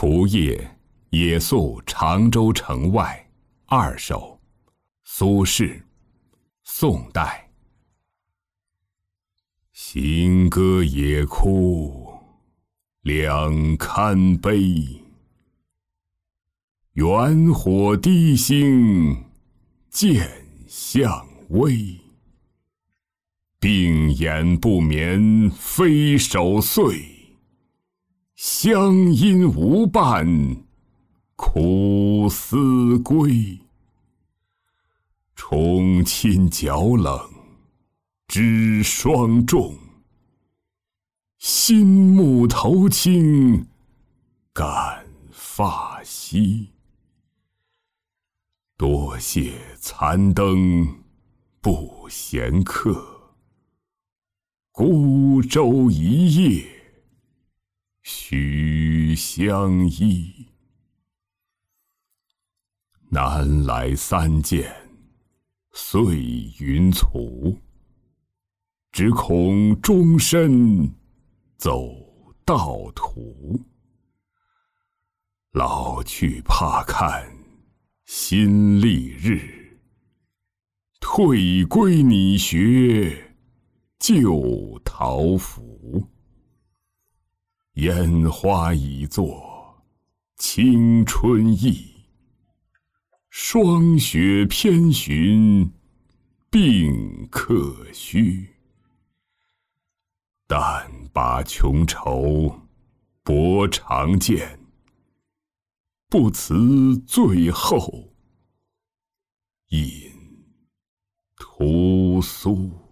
除夜野宿常州城外2首，苏轼，宋代。行歌野哭两堪悲，远火低星见相微。病眼不眠非守岁，乡音无伴苦思归。重衾角冷知霜重，新木头轻感发稀。多谢残灯不闲客，孤舟一叶须相依。南来3件岁云簇，只恐终身走道途。老去怕看新历日，退归拟学旧陶符。烟花已作青春意，霜雪偏寻病客须。但把穷愁薄长剑，不辞最后饮屠苏。